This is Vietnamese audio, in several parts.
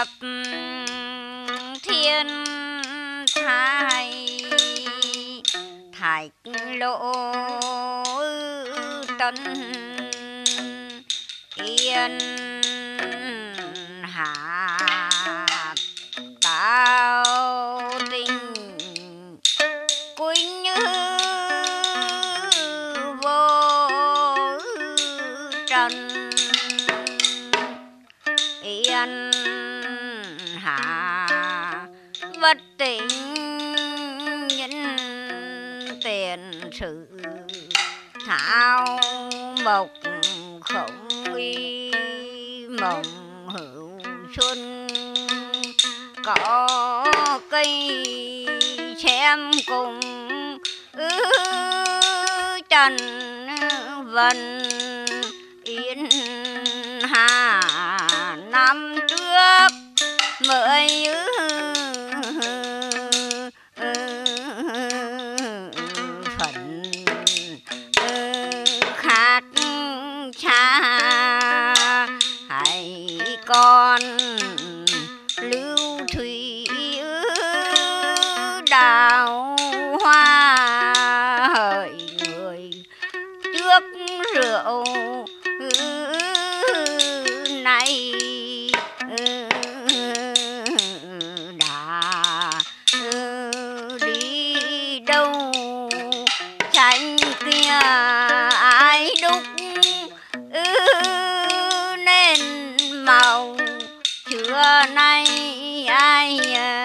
gặp thiên thai thạch lộ tân yên hạ tao tình quỳnh như vô trần yên hạ vật tình nhân tiền sự thảo mộc không uy mộng hữu xuân có cây xem cùng trần vân yên hà năm trước mới phận khác cha hãy con lưu thủy đào hoa hỡi người trước rượu này đã đi đâu tranh kia ai đúc nên màu trưa nay ai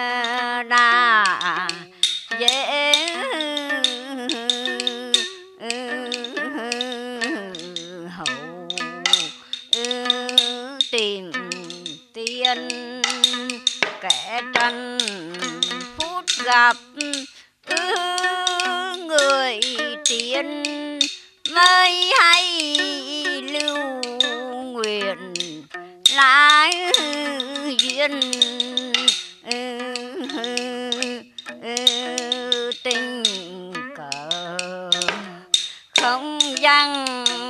đã dễ hậu tìm tiền kẻ trần phút gặp người tiền mới hay lưu nguyện lại duyên tình cờ không dăng